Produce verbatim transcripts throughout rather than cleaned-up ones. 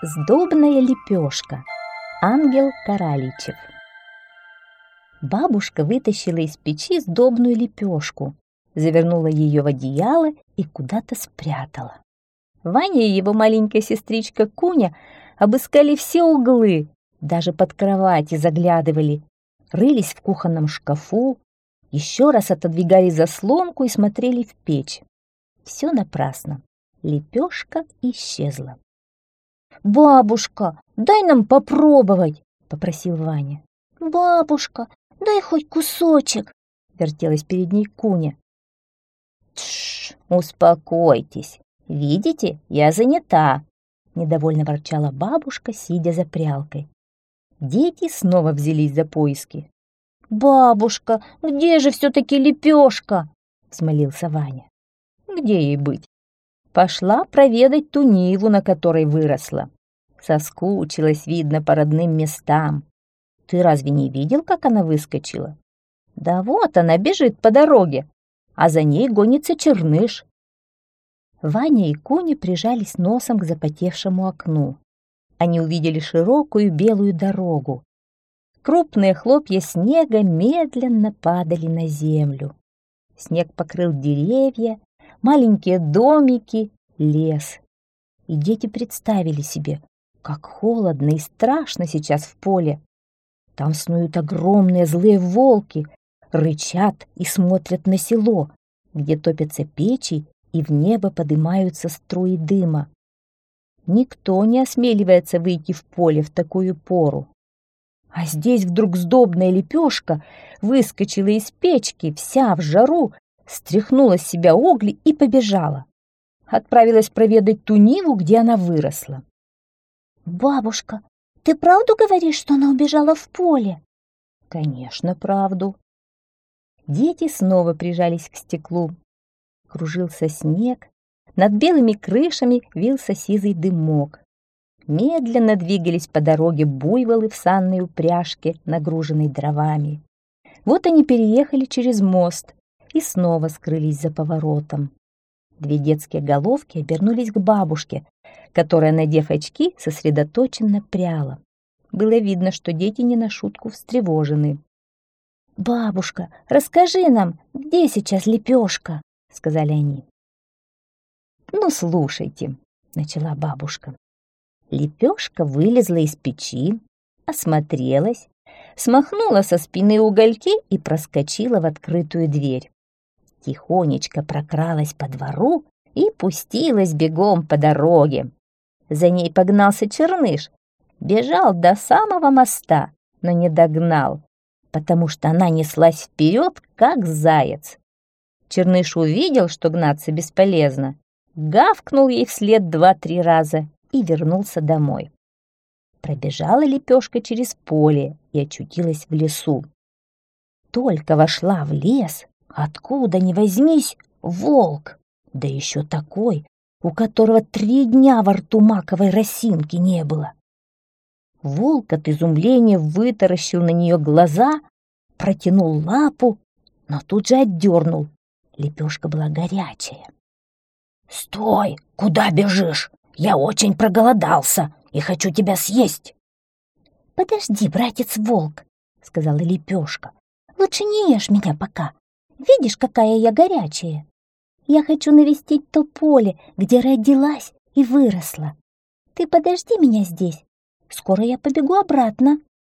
Сдобная лепешка. Ангел Караличев. Бабушка вытащила из печи сдобную лепешку, завернула ее в одеяло и куда-то спрятала. Ваня и его маленькая сестричка Куня обыскали все углы, даже под кровати заглядывали, рылись в кухонном шкафу, еще раз отодвигали заслонку и смотрели в печь. Все напрасно. Лепешка исчезла. «Бабушка, дай нам попробовать!» — попросил Ваня. «Бабушка, дай хоть кусочек!» — вертелась перед ней Куня. «Тш, успокойтесь! Видите, я занята!» — недовольно ворчала бабушка, сидя за прялкой. Дети снова взялись за поиски. «Бабушка, где же все-таки лепешка?» — взмолился Ваня. «Где ей быть? Пошла проведать ту ниву, на которой выросла. Соскучилась, видно, по родным местам. Ты разве не видел, как она выскочила? Да вот она бежит по дороге, а за ней гонится черныш». Ваня и Куня прижались носом к запотевшему окну. Они увидели широкую белую дорогу. Крупные хлопья снега медленно падали на землю. Снег покрыл деревья, маленькие домики, лес. И дети представили себе, как холодно и страшно сейчас в поле. Там снуют огромные злые волки, рычат и смотрят на село, где топятся печи и в небо поднимаются струи дыма. Никто не осмеливается выйти в поле в такую пору. А здесь вдруг сдобная лепешка выскочила из печки, вся в жару, стряхнула с себя угли и побежала. Отправилась проведать ту ниву, где она выросла. «Бабушка, ты правду говоришь, что она убежала в поле?» «Конечно, правду». Дети снова прижались к стеклу. Кружился снег, над белыми крышами вился сизый дымок. Медленно двигались по дороге буйволы в санной упряжке, нагруженной дровами. Вот они переехали через мост и снова скрылись за поворотом. Две детские головки обернулись к бабушке, которая, надев очки, сосредоточенно пряла. Было видно, что дети не на шутку встревожены. «Бабушка, расскажи нам, где сейчас лепешка?» — сказали они. «Ну, слушайте», — начала бабушка. Лепешка вылезла из печи, осмотрелась, смахнула со спины угольки и проскочила в открытую дверь. Тихонечко прокралась по двору и пустилась бегом по дороге. За ней погнался черныш, бежал до самого моста, но не догнал, потому что она неслась вперед, как заяц. Черныш увидел, что гнаться бесполезно, гавкнул ей вслед два-три раза и вернулся домой. Пробежала лепешка через поле и очутилась в лесу. Только вошла в лес, откуда ни возьмись, волк, да еще такой, у которого три дня во рту маковой росинки не было. Волк от изумления вытаращил на нее глаза, протянул лапу, но тут же отдернул. Лепешка была горячая. «Стой! Куда бежишь? Я очень проголодался и хочу тебя съесть!» «Подожди, братец-волк!» — сказала лепешка. «Лучше не ешь меня пока. Видишь, какая я горячая? Я хочу навестить то поле, где родилась и выросла. Ты подожди меня здесь. Скоро я побегу обратно».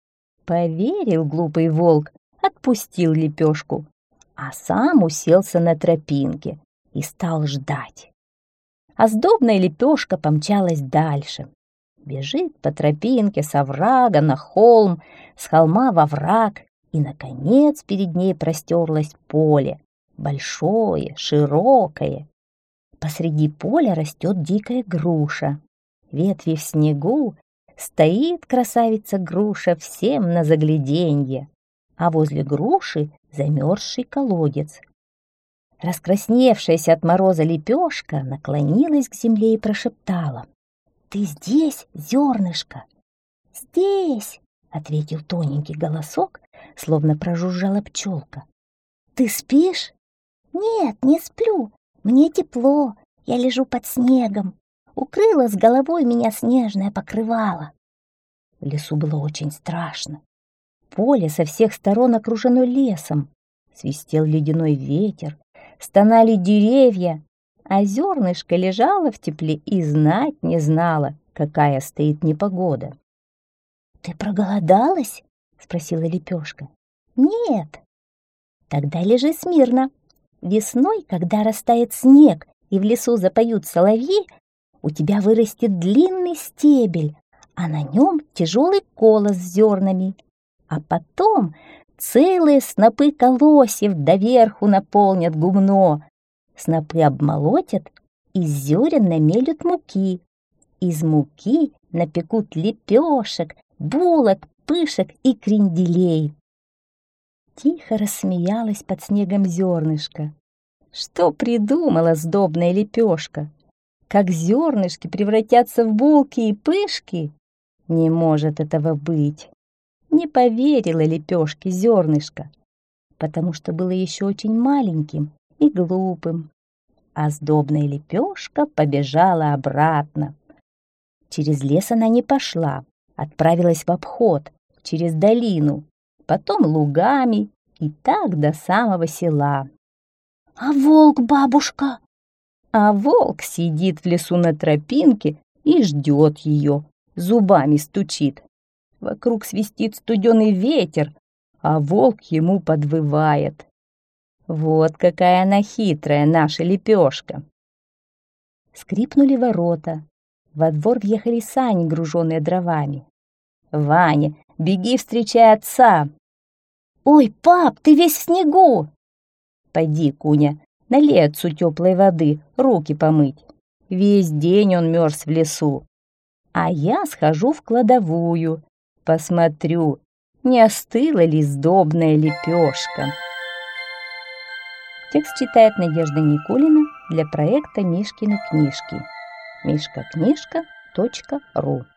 Поверил глупый волк, отпустил лепешку, а сам уселся на тропинке и стал ждать. А сдобная лепешка помчалась дальше. Бежит по тропинке с оврага на холм, с холма во враг, и, наконец, перед ней простерлось поле, большое, широкое. Посреди поля растет дикая груша. Ветви в снегу, стоит красавица-груша всем на загляденье, а возле груши замерзший колодец. Раскрасневшаяся от мороза лепешка наклонилась к земле и прошептала: «Ты здесь, зернышко?» «Здесь!» — ответил тоненький голосок, словно прожужжала пчелка. «Ты спишь?» «Нет, не сплю. Мне тепло. Я лежу под снегом. укрыло с головой меня снежное покрывало. В лесу было очень страшно. Поле со всех сторон окружено лесом. Свистел ледяной ветер, стонали деревья, а зернышко лежало в тепле и знать не знала, какая стоит непогода. «Ты проголодалась?» — спросила лепешка. «Нет». «Тогда лежи смирно. Весной, когда растает снег и в лесу запоют соловьи, у тебя вырастет длинный стебель, а на нем тяжелый колос с зернами. А потом целые снопы колосьев доверху наполнят гумно. Снопы обмолотят, из зерен намелют муки. Из муки напекут лепешек, булок, пышек и кренделей». Тихо рассмеялась под снегом зернышко. Что придумала сдобная лепешка? Как зернышки превратятся в булки и пышки? Не может этого быть. Не поверила лепешке зернышко, потому что было еще очень маленьким и глупым. А сдобная лепешка побежала обратно. Через лес она не пошла, отправилась в обход, через долину, потом лугами и так до самого села. «А волк, бабушка?» А волк сидит в лесу на тропинке и ждет ее, зубами стучит. Вокруг свистит студеный ветер, а волк ему подвывает. Вот какая она хитрая, наша лепешка. Скрипнули ворота. Во двор въехали сани, груженные дровами. «Ваня, беги, встречай отца!» «Ой, пап, ты весь в снегу!» «Пойди, Куня, налей отцу теплой воды, руки помыть. Весь день он мерз в лесу. А я схожу в кладовую, посмотрю, не остыла ли сдобная лепешка». Текст читает Надежда Никулина для проекта «Мишкины книжки». мишка книжка точка ру